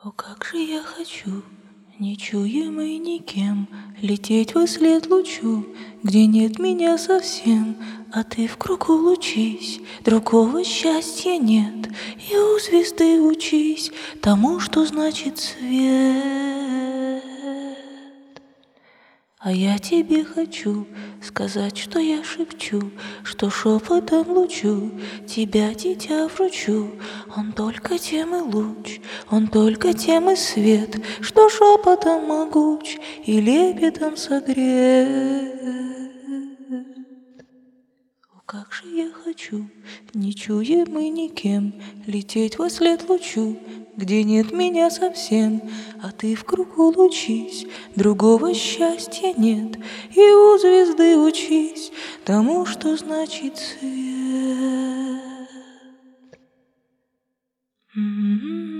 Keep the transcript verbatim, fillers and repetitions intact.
О, как же я хочу, нечуемый никем, лететь вослед лучу, где нет меня совсем, а ты в кругу лучись, другого счастья нет, и у звезды учись тому, что значит свет. А я тебе хочу сказать, что я шепчу, что шепотом лучу тебя, дитя, вручу. Он только тем и луч, он только тем и свет, что шепотом могуч и лепетом согрет. О, как же я хочу, нечуемый никем, лететь вослед лучу, где нет меня совсем, а ты в кругу лучись, другого счастья нет, и у звезды учись тому, что значит свет.